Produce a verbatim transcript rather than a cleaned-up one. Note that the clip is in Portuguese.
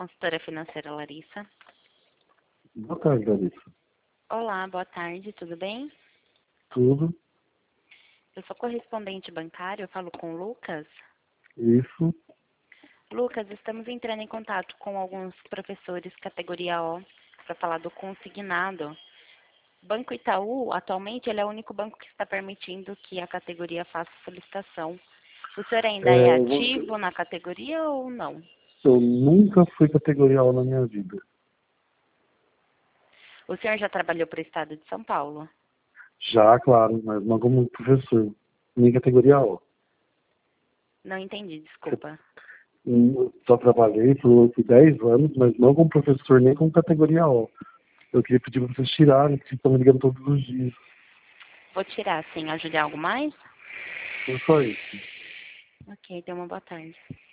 consultora financeira Larissa. Boa tarde, Larissa. Olá, boa tarde, tudo bem? Tudo? Eu sou correspondente bancário, eu falo com o Lucas. Isso. Lucas, estamos entrando em contato com alguns professores categoria O para falar do consignado. Banco Itaú, atualmente, ele é o único banco que está permitindo que a categoria faça solicitação. O senhor ainda é, É, ativo você- na categoria ou não? Eu nunca fui categorial na minha vida. O senhor já trabalhou para o estado de São Paulo? Já, claro, mas não como professor. Nem categoria O. Não entendi, desculpa. Eu só trabalhei por por dez anos, mas não como professor, nem como categoria O. Eu queria pedir para vocês tirarem, porque estão me ligando todos os dias. Vou tirar, sim. Ajudar algo mais? Foi só isso. Ok, tenha uma boa tarde.